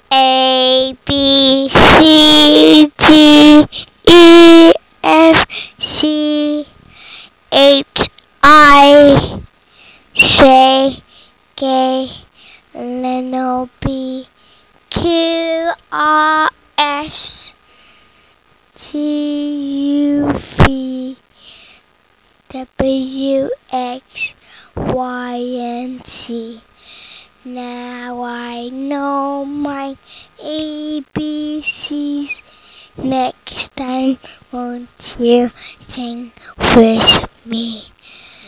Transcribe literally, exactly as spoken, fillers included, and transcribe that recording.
A B C D E F C H I J K L M N O P Q R S T U V W X Y and Z. Now I know my A B Cs. Next time, won't you sing with me?